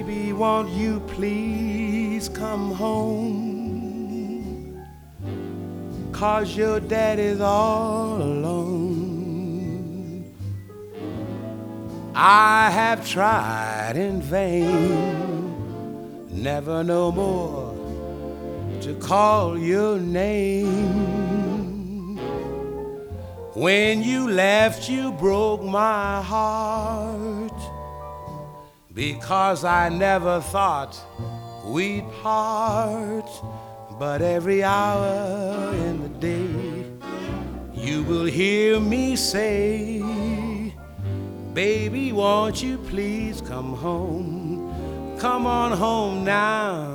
Baby, won't you please come home? 'Cause your daddy's all alone. I have tried in vain, never no more to call your name. When you left, you broke my heart, because I never thought we'd part. But every hour in the day, you will hear me say, baby, won't you please come home? Come on home now.